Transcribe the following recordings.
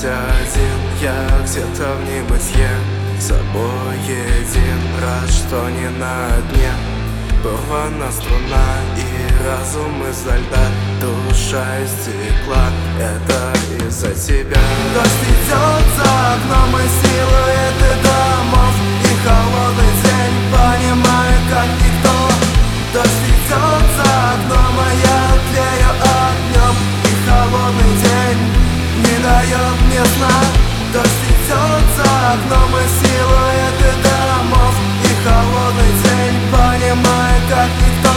Остаюсь один, я где-то в небытие, с собой един, рад, что не на дне. Порвана струна и разум изо льда, душа из стекла, это из-за тебя. Дождь идет за окном и силуэты домов, и холодный день, понимаю, как никто. Дождь идет за окном, а я тлею огнем, и холодный день не дает мне сна. Дождь идет за окном и силуэты домов, и холодный день, понимаю, как никто.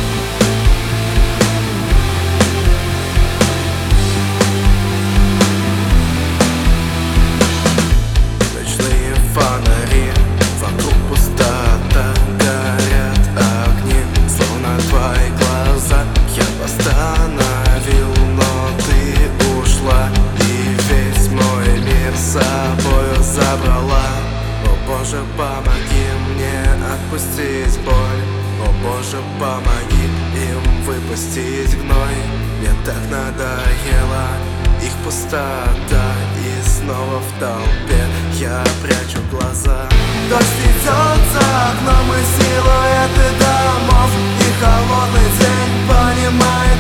Ночные фонари, вокруг пустота, горят огни, словно твои глаза. Я постановил, но ты ушла, и весь мой мир с собою забрала. О Боже, помоги мне отпустить боль, о Боже, помоги им выпустить гной. Мне так надоело их пустота, и снова в толпе я прячу глаза. Дождь идет за окном и силуэты домов, и холодный день, понимает,